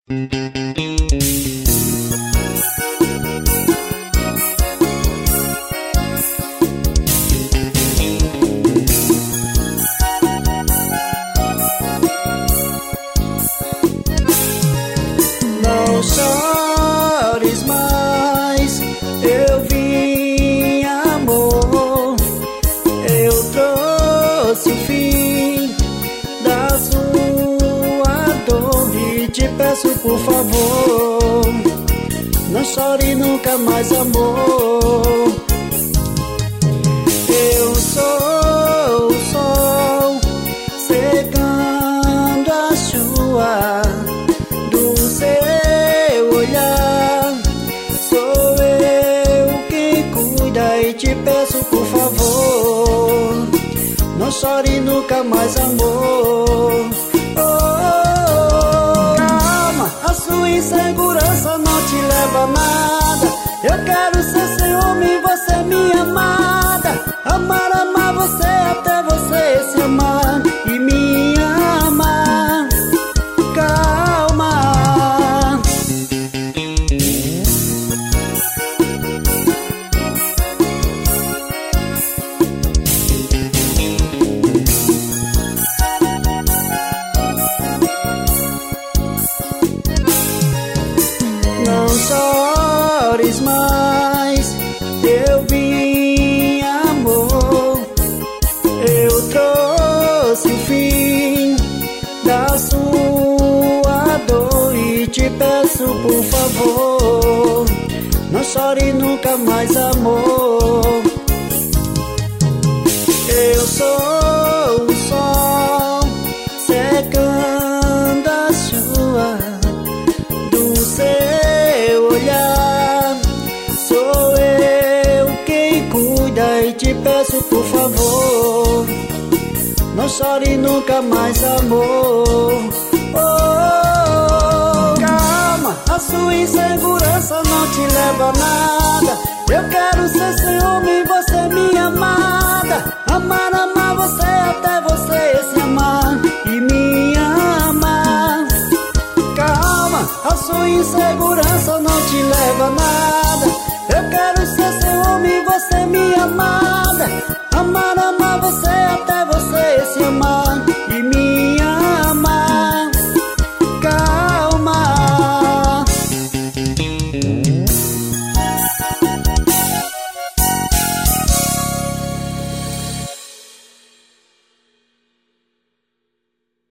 Não chores mais, eu vim, amor. Eu trouxe o fim da sua dor e te peço, por favor, não chore nunca mais, amor. Eu sou o sol secando a chuva do seu olhar. Sou eu quem cuida e te peço, por favor, não chore nunca mais, amor. Oh, calma, a sua insegurança não te leva a nada. Eu quero ser seu homem, você minha amada. Amar você até você se amar e me amar. Calma. Não chores mais, eu vim, amor. Eu trouxe o fim da sua dor e te peço, por favor, não chore nunca mais, amor. Eu sou o sol secando a chuva do seu olhar. Sou eu quem cuida e te peço, por favor, não chore nunca mais, amor. Oh, calma, a sua insegurança não te leva a nada. Eu quero ser seu homem, você minha amada. Amar você até você se amar e me amar. Calma, a sua insegurança não te leva a nada. Eu quero ser seu homem, você minha amada.